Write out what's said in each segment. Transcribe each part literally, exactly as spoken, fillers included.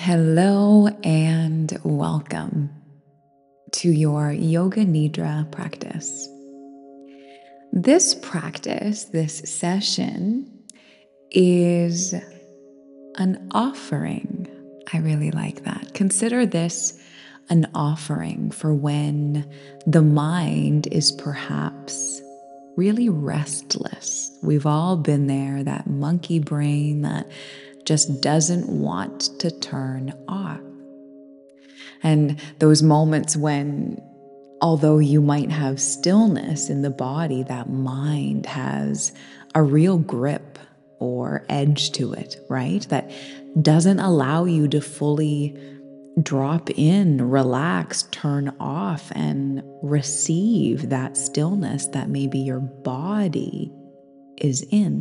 Hello and welcome to your Yoga Nidra practice. This practice, this session, is an offering. I really like that. Consider this an offering for when the mind is perhaps really restless. We've all been there, that monkey brain that just doesn't want to turn off. And those moments when, although you might have stillness in the body, that mind has a real grip or edge to it, right? That doesn't allow you to fully drop in, relax, turn off, and receive that stillness that maybe your body is in.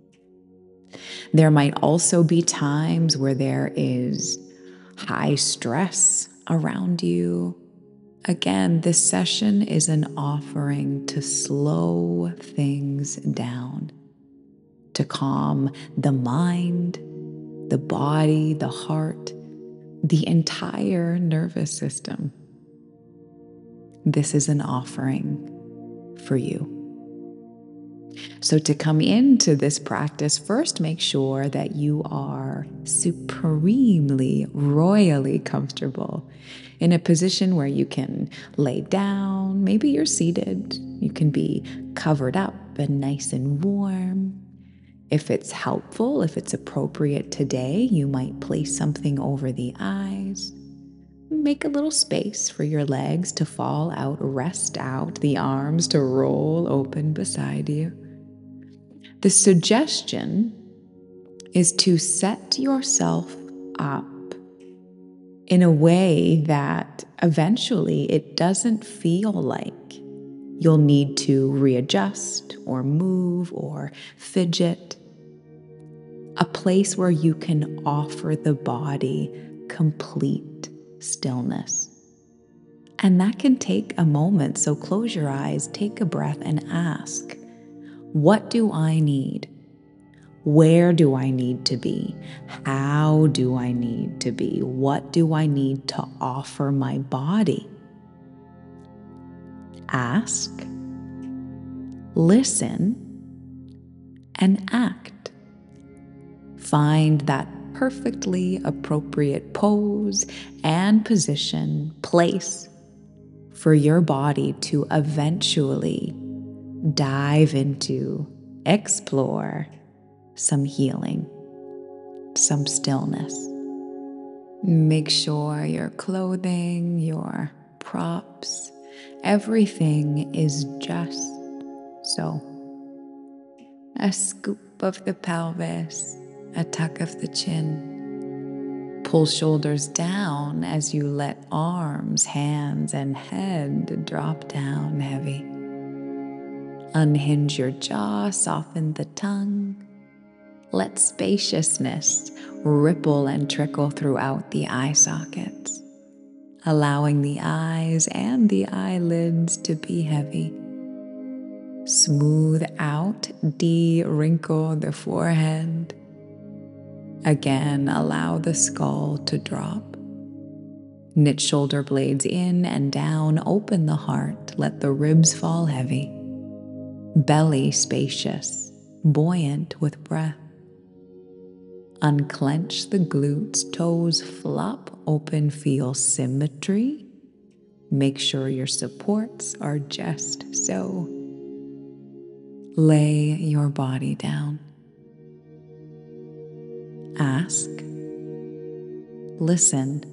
There might also be times where there is high stress around you. Again, this session is an offering to slow things down, to calm the mind, the body, the heart, the entire nervous system. This is an offering for you. So to come into this practice, first make sure that you are supremely, royally comfortable in a position where you can lay down. Maybe you're seated. You can be covered up and nice and warm. If it's helpful, if it's appropriate today, you might place something over the eyes. Make a little space for your legs to fall out, rest out, the arms to roll open beside you. The suggestion is to set yourself up in a way that eventually it doesn't feel like you'll need to readjust or move or fidget. A place where you can offer the body complete stillness. And that can take a moment, so close your eyes, take a breath, and ask, what do I need? Where do I need to be? How do I need to be? What do I need to offer my body? Ask, listen, and act. Find that perfectly appropriate pose and position, place for your body to eventually dive into, explore some healing, some stillness. Make sure your clothing, your props, everything is just so. A scoop of the pelvis, a tuck of the chin. Pull shoulders down as you let arms, hands, and head drop down heavy. Unhinge your jaw, soften the tongue. Let spaciousness ripple and trickle throughout the eye sockets, allowing the eyes and the eyelids to be heavy. Smooth out, de-wrinkle the forehead. Again, allow the skull to drop. Knit shoulder blades in and down, open the heart, let the ribs fall heavy. Belly spacious, buoyant with breath. Unclench the glutes, toes flop open, feel symmetry. Make sure your supports are just so. Lay your body down. Ask, listen,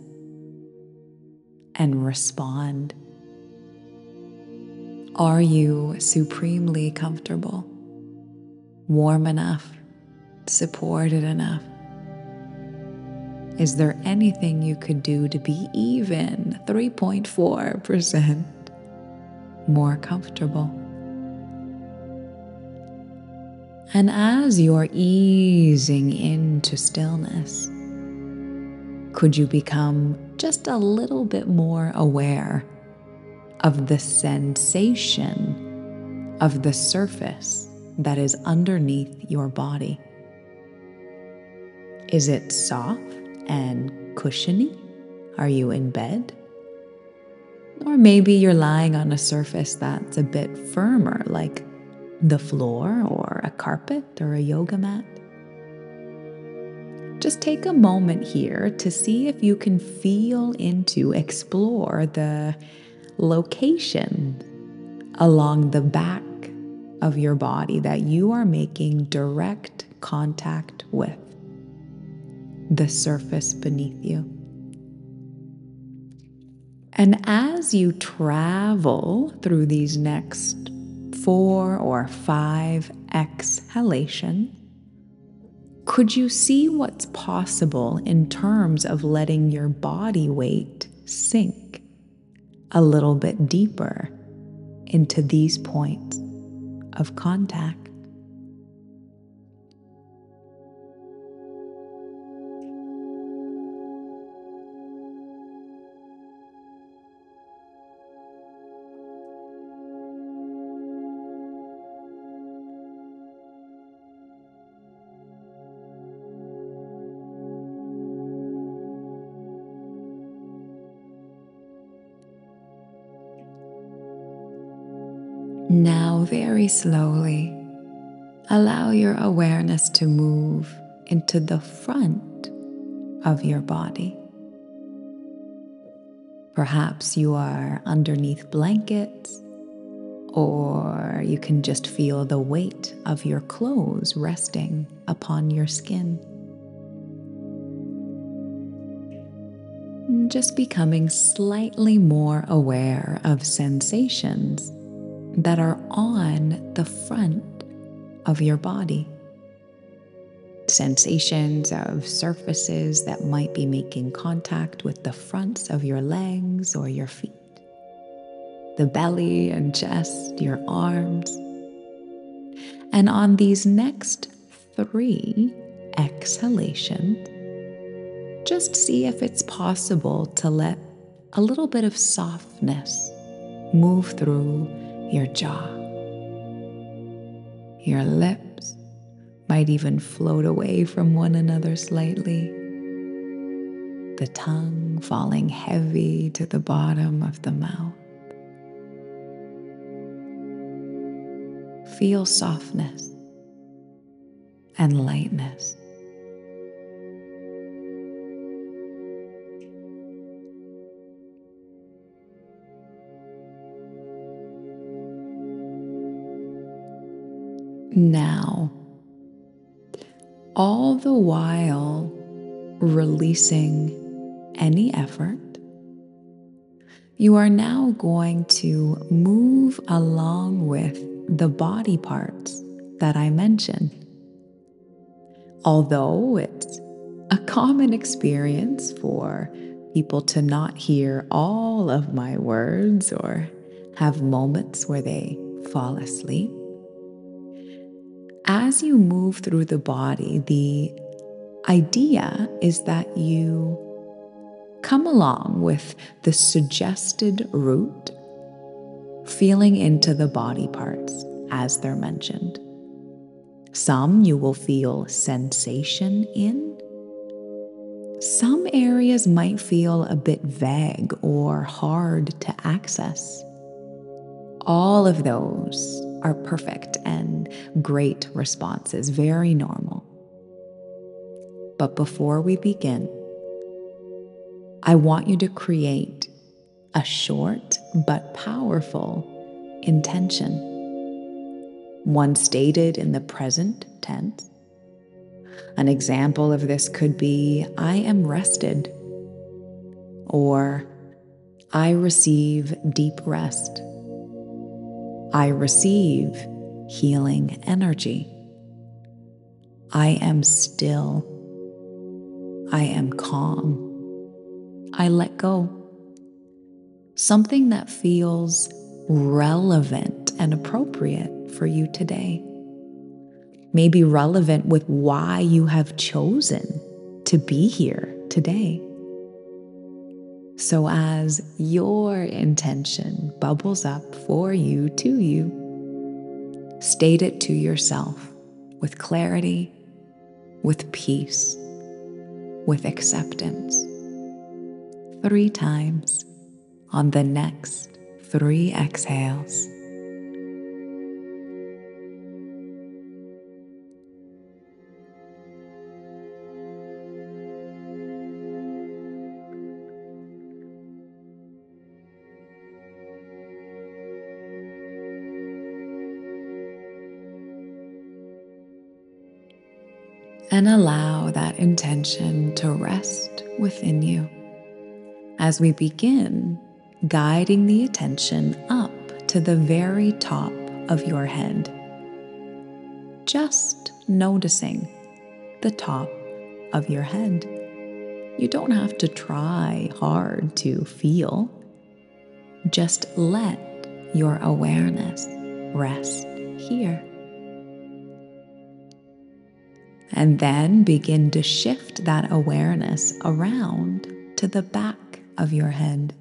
and respond. Are you supremely comfortable? Warm enough? Supported enough? Is there anything you could do to be even three point four percent more comfortable? And as you're easing into stillness, could you become just a little bit more aware of the sensation of the surface that is underneath your body? Is it soft and cushiony? Are you in bed? Or maybe you're lying on a surface that's a bit firmer, like the floor or a carpet or a yoga mat. Just take a moment here to see if you can feel into, explore the location along the back of your body that you are making direct contact with, the surface beneath you. And as you travel through these next four or five exhalations, could you see what's possible in terms of letting your body weight sink a little bit deeper into these points of contact? Now, very slowly, allow your awareness to move into the front of your body. Perhaps you are underneath blankets, or you can just feel the weight of your clothes resting upon your skin. Just becoming slightly more aware of sensations that are on the front of your body. Sensations of surfaces that might be making contact with the fronts of your legs or your feet, the belly and chest, your arms. And on these next three exhalations, just see if it's possible to let a little bit of softness move through your jaw. Your lips might even float away from one another slightly. The tongue falling heavy to the bottom of the mouth. Feel softness and lightness. Now, all the while releasing any effort, you are now going to move along with the body parts that I mentioned. Although it's a common experience for people to not hear all of my words or have moments where they fall asleep, as you move through the body, the idea is that you come along with the suggested route, feeling into the body parts as they're mentioned. Some you will feel sensation in. Some areas might feel a bit vague or hard to access. All of those are perfect and great responses, very normal. But before we begin, I want you to create a short but powerful intention. One stated in the present tense. An example of this could be, I am rested, or I receive deep rest. I receive healing energy. I am still. I am calm. I let go. Something that feels relevant and appropriate for you today. Maybe relevant with why you have chosen to be here today. So as your intention bubbles up for you, to you, state it to yourself with clarity, with peace. with acceptance. Three times on the next three exhales. And allow that intention to rest within you as we begin guiding the attention up to the very top of your head. Just noticing the top of your head. You don't have to try hard to feel. Just let your awareness rest here. And then begin to shift that awareness around to the back of your head,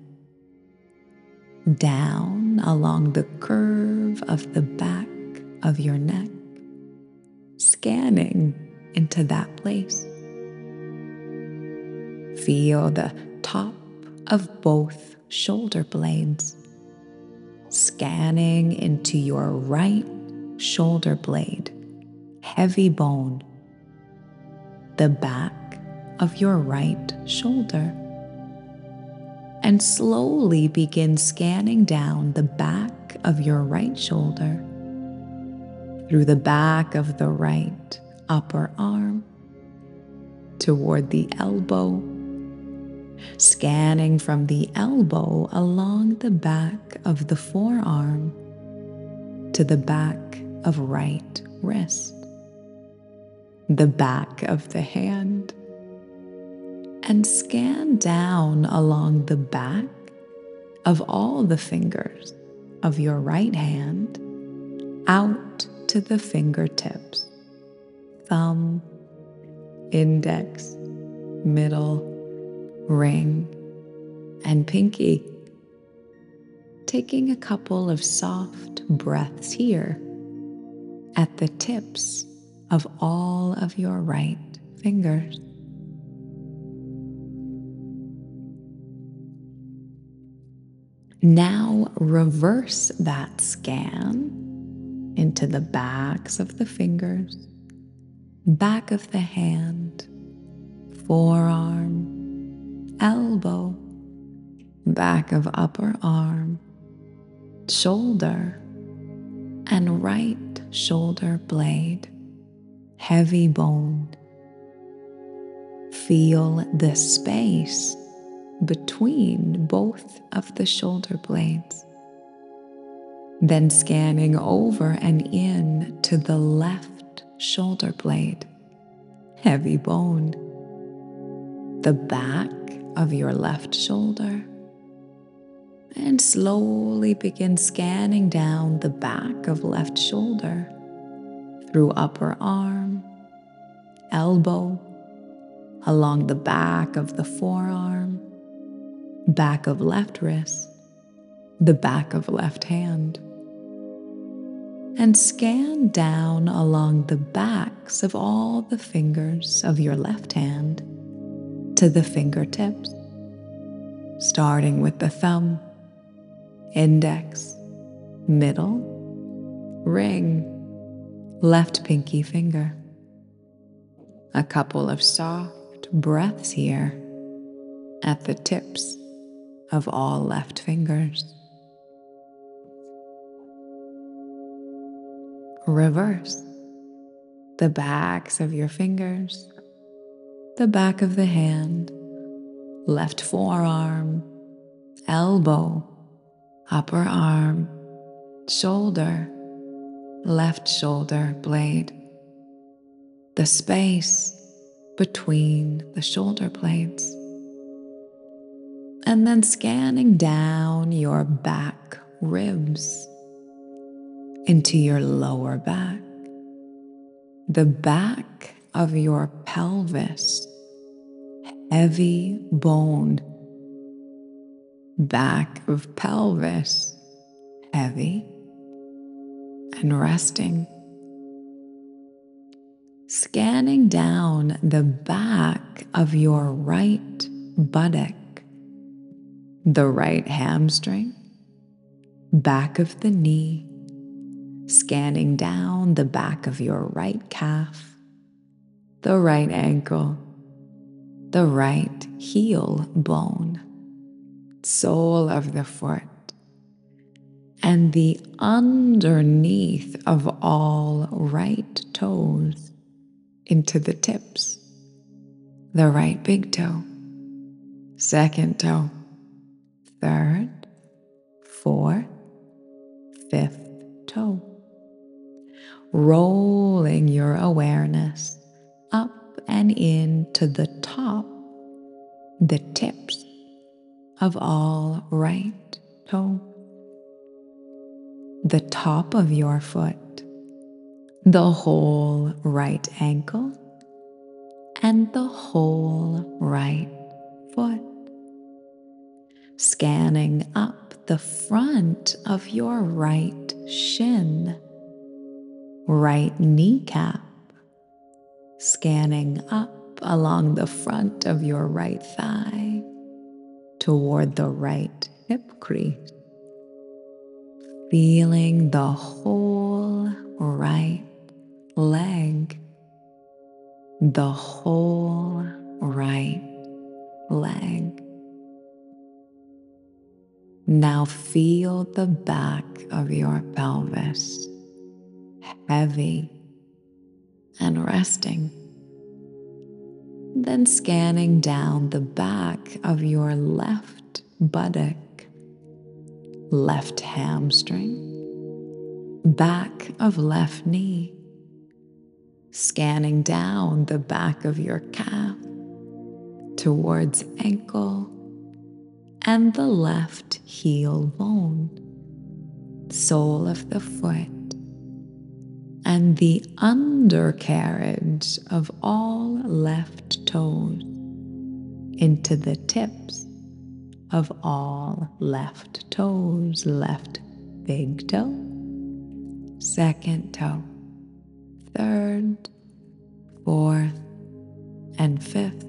down along the curve of the back of your neck, scanning into that place. Feel the top of both shoulder blades, scanning into your right shoulder blade, heavy bone, the back of your right shoulder, and slowly begin scanning down the back of your right shoulder, through the back of the right upper arm, toward the elbow, scanning from the elbow along the back of the forearm to the back of right wrist, the back of the hand, and scan down along the back of all the fingers of your right hand out to the fingertips, thumb, index, middle, ring, and pinky. Taking a couple of soft breaths here at the tips of all of your right fingers. Now reverse that scan into the backs of the fingers, back of the hand, forearm, elbow, back of upper arm, shoulder, and right shoulder blade, heavy bone. Feel the space between both of the shoulder blades. Then scanning over and in to the left shoulder blade, heavy bone, the back of your left shoulder, and slowly begin scanning down the back of left shoulder, through upper arm, elbow, along the back of the forearm, back of left wrist, the back of left hand, and scan down along the backs of all the fingers of your left hand to the fingertips, starting with the thumb, index, middle, ring, left pinky finger. A couple of soft breaths here at the tips of all left fingers. Reverse the backs of your fingers, the back of the hand, left forearm, elbow, upper arm, shoulder, left shoulder blade, the space between the shoulder blades, and then scanning down your back ribs into your lower back, the back of your pelvis, heavy boned, back of pelvis, heavy and resting. scanning down the back of your right buttock, the right hamstring, back of the knee, scanning down the back of your right calf, the right ankle, the right heel bone, sole of the foot, and the underneath of all right toes into the tips, the right big toe, second toe, third, fourth, fifth toe. Rolling your awareness up and into the top, the tips of all right toes, the top of your foot, the whole right ankle, and the whole right foot. Scanning up the front of your right shin, right kneecap, scanning up along the front of your right thigh toward the right hip crease, feeling the whole right leg, the whole right leg. Now feel the back of your pelvis, heavy and resting. Then scanning down the back of your left buttock, left hamstring, back of left knee, scanning down the back of your calf towards ankle and the left heel bone, sole of the foot, and the undercarriage of all left toes into the tips of all left toes, left big toe, second toe, third, fourth, and fifth.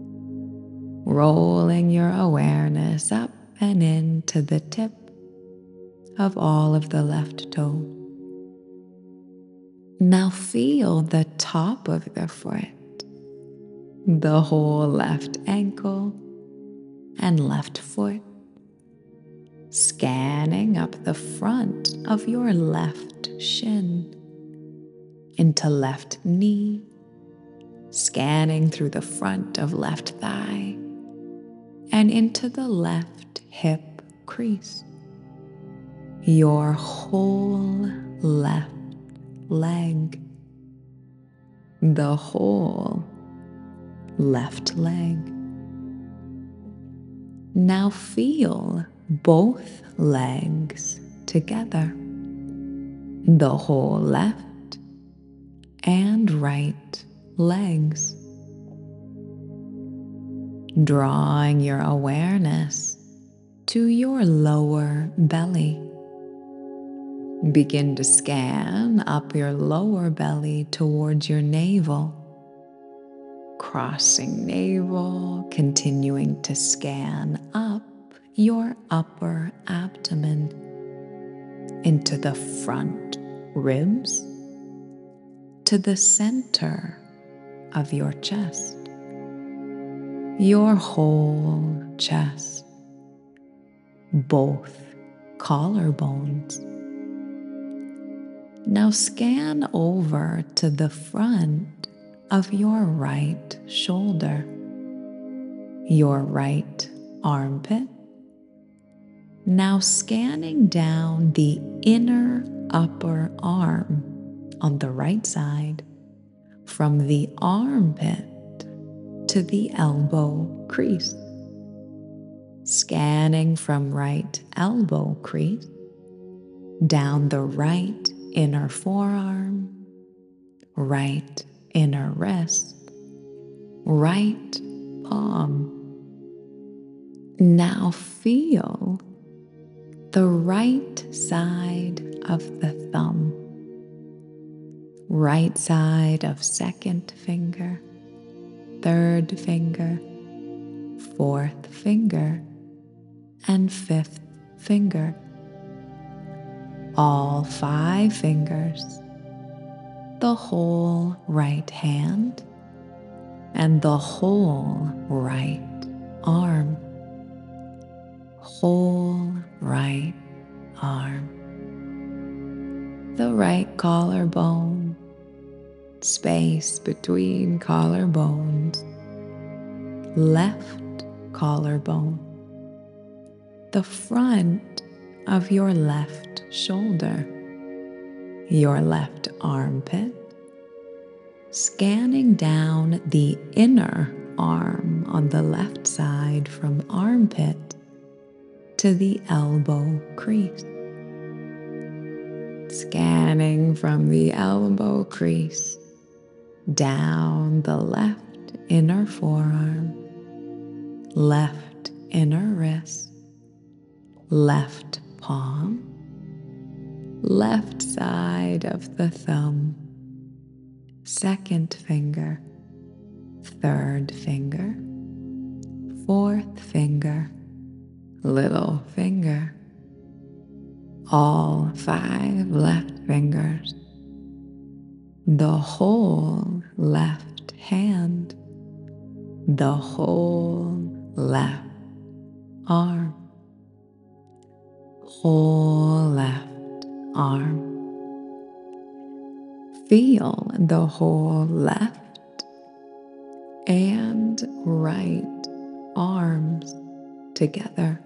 Rolling your awareness up and into the tip of all of the left toes. Now feel the top of the foot, the whole left ankle and left foot, scanning up the front of your left shin, into left knee, scanning through the front of left thigh, and into the left hip crease. Your whole left leg, the whole left leg. Now feel both legs together, the whole left and right legs. Drawing your awareness to your lower belly. Begin to scan up your lower belly towards your navel. Crossing navel, continuing to scan up your upper abdomen into the front ribs to the center of your chest. Your whole chest, both collarbones. Now scan over to the front of your right shoulder, your right armpit. Now scanning down the inner upper arm on the right side, from the armpit to the elbow crease. Scanning from right elbow crease down the right inner forearm, right inner wrist, right palm. Now feel the right side of the thumb, right side of second finger, third finger, fourth finger, and fifth finger. All five fingers, the whole right hand, and the whole right arm. Whole right arm. The right collarbone, space between collarbones. Left collarbone, the front of your left shoulder, your left armpit, scanning down the inner arm on the left side from armpit to the elbow crease. Scanning from the elbow crease down the left inner forearm, left inner wrist, left palm, left side of the thumb, second finger, third finger, fourth finger, little finger, all five left fingers, the whole left hand, the whole left arm, whole left arm. Feel the whole left and right arms together,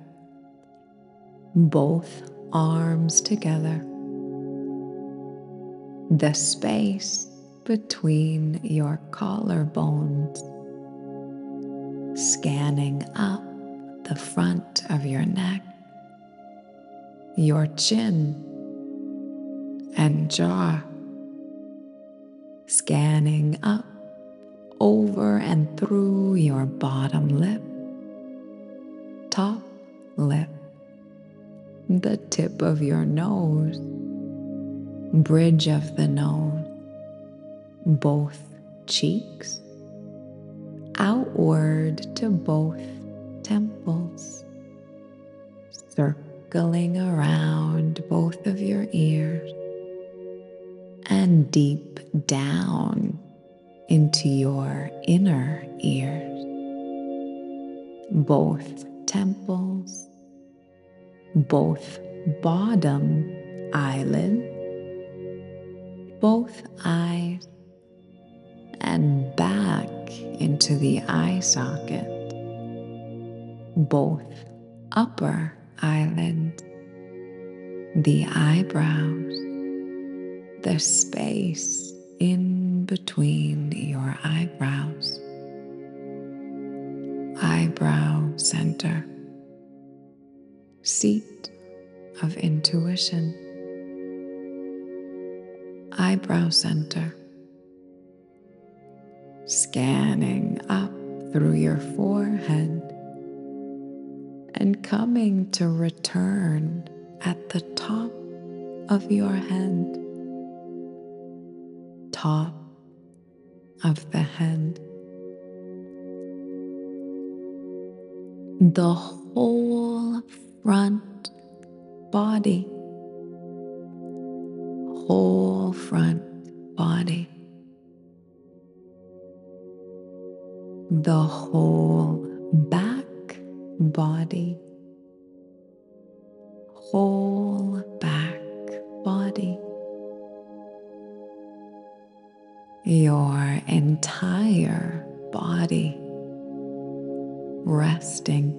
both arms together, the space between your collarbones, scanning up the front of your neck, your chin and jaw, scanning up over and through your bottom lip, top lip, the tip of your nose, bridge of the nose, both cheeks, outward to both temples, circling around both of your ears, and deep down into your inner ears, both temples, both bottom eyelids, both eyes, and back into the eye socket, both upper eyelids, the eyebrows, the space in between your eyebrows, eyebrow center, seat of intuition, eyebrow center, scanning up through your forehead and coming to return at the top of your head, top of the head. The whole front body, whole front body, the whole back body, whole back body, your entire body resting,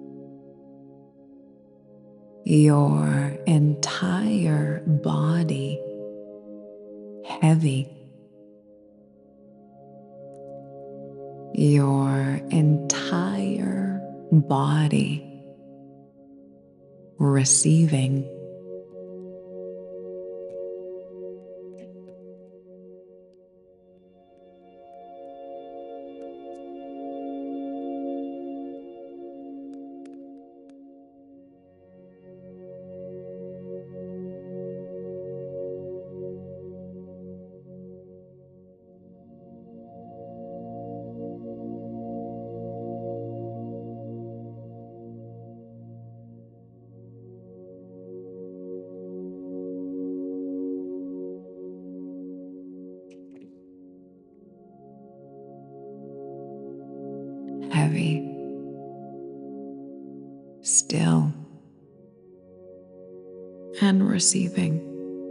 your entire body heavy, your entire body receiving. heavy, still, and receiving.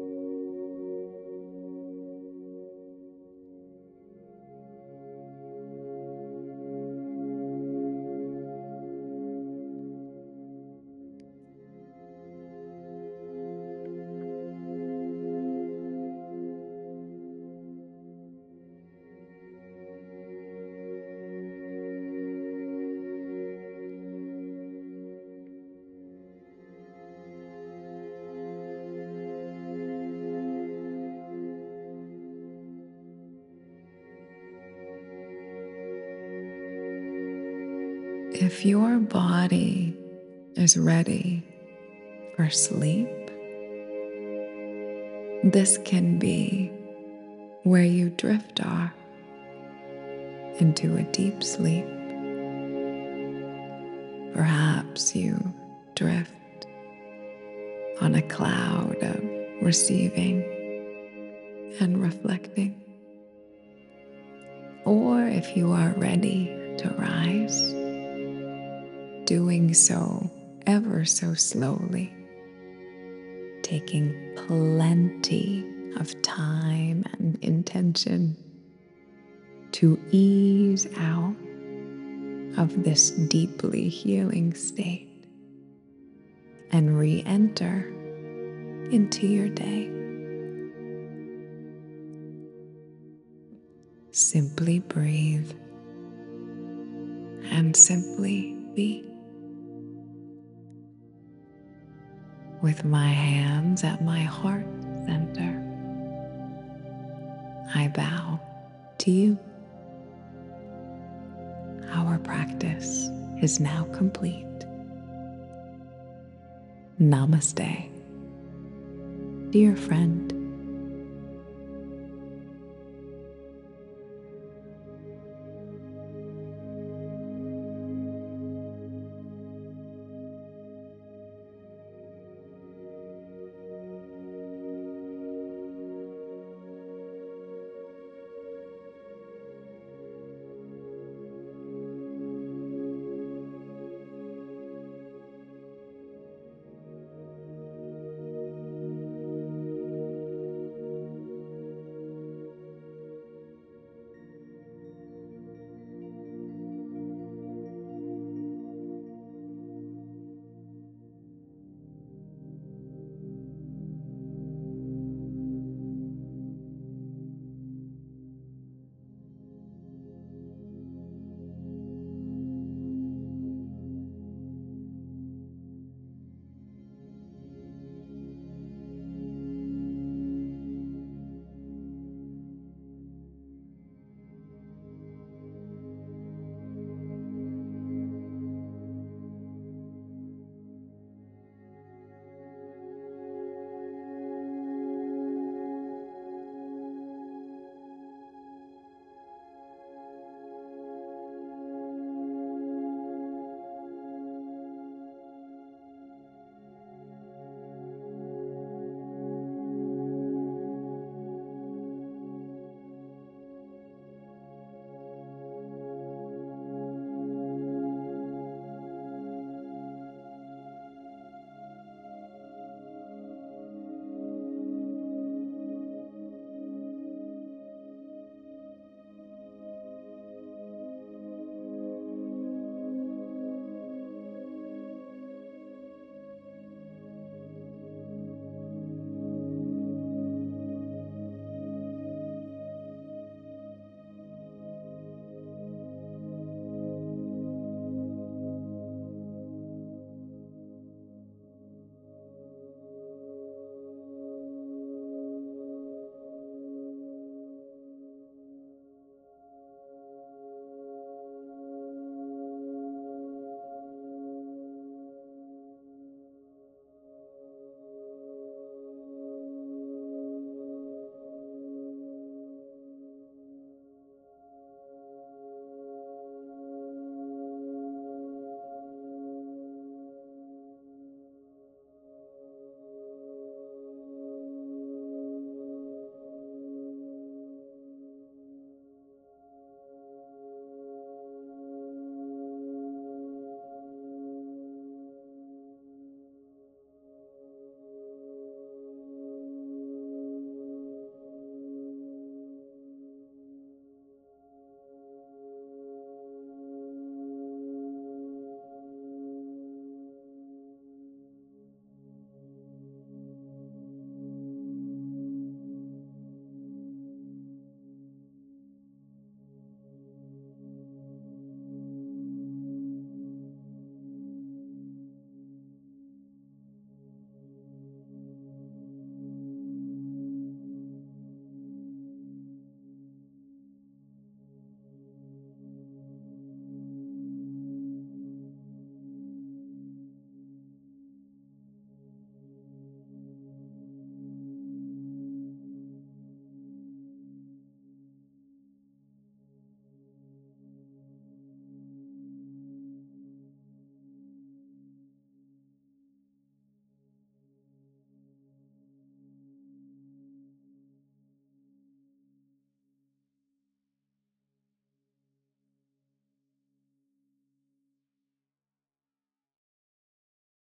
If your body is ready for sleep, this can be where you drift off into a deep sleep. Perhaps you drift on a cloud of receiving and reflecting. Or if you are ready to rise, doing so ever so slowly, taking plenty of time and intention to ease out of this deeply healing state and re-enter into your day. Simply breathe and simply be. With my hands at my heart center, I bow to you. Our practice is now complete. Namaste, dear friend.